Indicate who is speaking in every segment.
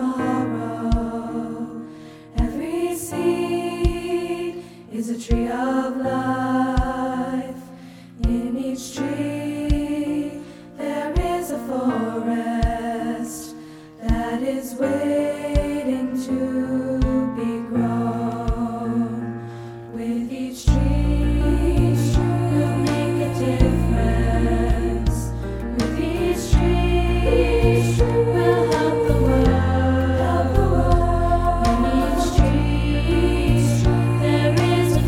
Speaker 1: tomorrow. Every seed is a tree of life. In each tree there is a forest that is waiting to be grown. With each tree we'll make a difference. With each tree we'll help the world. In each tree there is a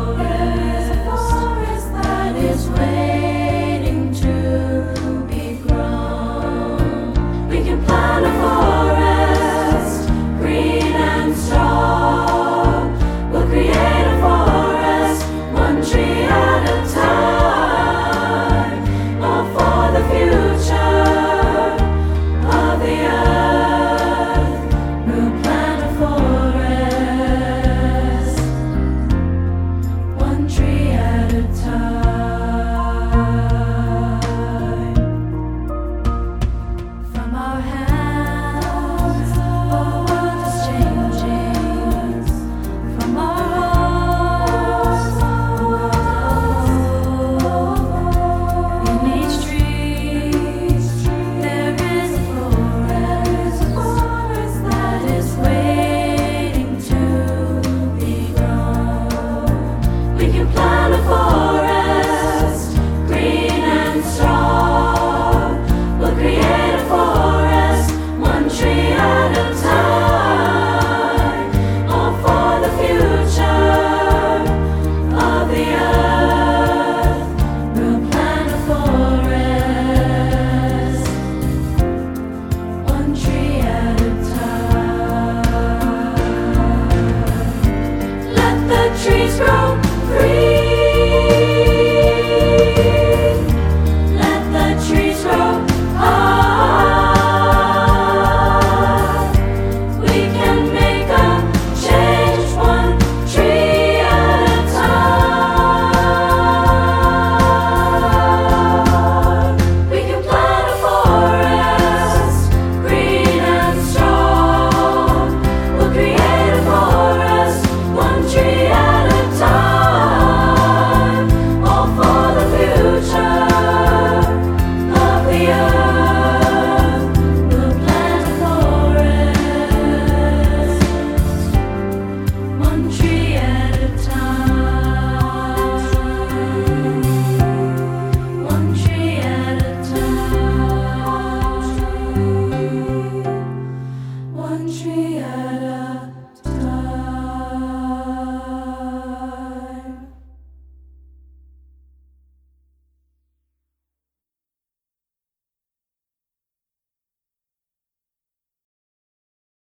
Speaker 1: forest that is waiting to be grown. We can plant a forest, green and strong. We'll create a forest, one tree at a time, all for the future of the earth. We'll plant a forest, one tree at a time. From our hands, the world is changing. From our hearts, the world knows. In each tree, there is a forest that is waiting to be grown. We can plant a forest, green and strong. We'll create a forest, one tree at a time, all for the future of the earth. We'll plant a forest, one tree at a time. Let the trees grow